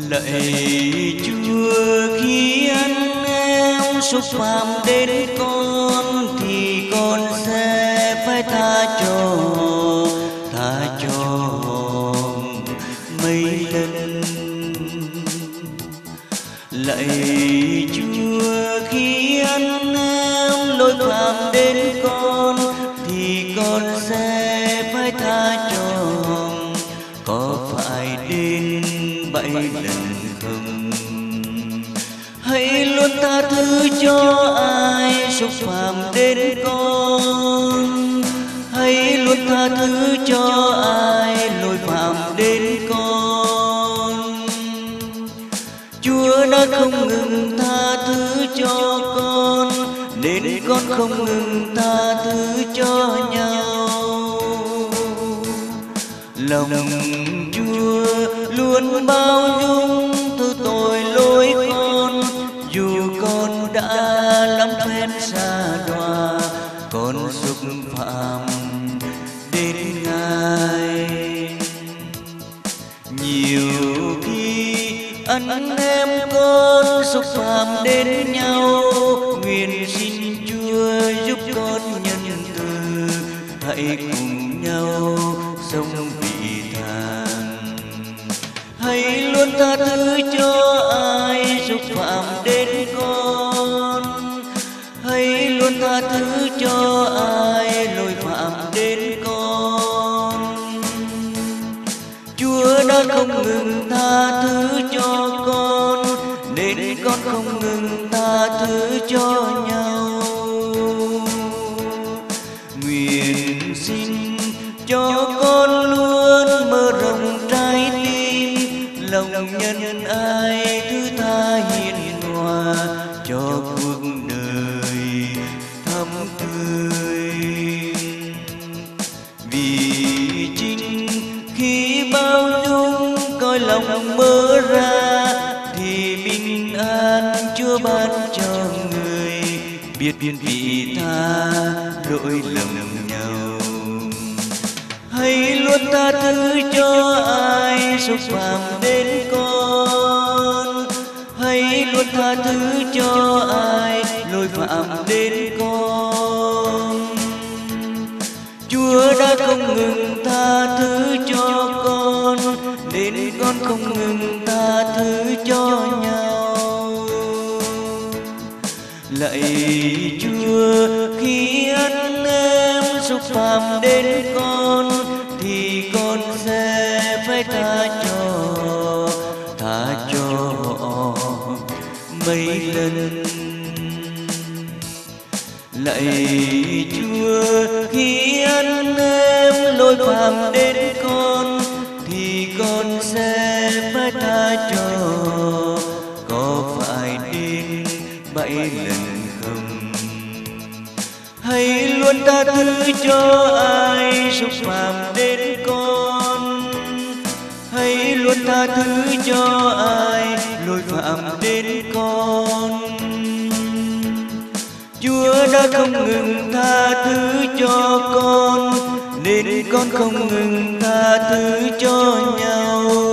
Lạy Chúa, khi anh em xúc phạm đến con thì con sẽ phải tha cho mấy lần. Lạy Chúa, khi anh em lỗi phạm đến con thì con sẽ phải tha cho, có phải đến 7 lần không? Hãy luôn tha thứ cho ai xúc phạm đến con, hãy luôn tha thứ cho ai lỗi phạm đến con. Chúa đã không ngừng tha thứ cho con, nên con không ngừng tha thứ cho nhau. Lòng Chúa luôn bao dung thứ tội lỗi con, dù con đã lắm phen xa đọa, con xúc phạm đến Ngài. Nhiều khi anh em con xúc phạm đến nhau, nguyện xin Chúa giúp con nhân từ, hãy cùng nhau sống vị tha. Hãy luôn tha thứ cho ai xúc phạm đến con, hãy luôn tha thứ cho ai lỗi phạm đến con. Chúa đã không ngừng tha thứ cho con, nên con không ngừng tha thứ cho nhau. Nguyện xin cho con luôn mở rộng trái tim, lòng nhân ai thứ tha hiền hòa, cho cuộc đời thắm tươi. Vì chính khi bao dung coi lòng mở ra, thì bình an Chúa ban cho người, biết vị tha lỗi lầm nhau. Hãy luôn tha thứ cho ai xúc phạm đến con, hãy luôn tha thứ cho ai lỗi phạm đến con. Chúa đã không ngừng tha thứ cho con, nên con không ngừng tha thứ cho nhau. Lạy Chúa, khi anh em xúc phạm đến con thì con sẽ phải tha cho họ mấy lần. Lạy Chúa, khi anh em lỗi phạm đến con thì con sẽ phải tha cho, có phải đến 7 lần không? Hãy luôn tha thứ cho ai xúc phạm đến con, hãy luôn tha thứ cho ai lỗi phạm đến con. Chúa đã không ngừng tha thứ cho con, nên con không ngừng tha thứ cho nhau.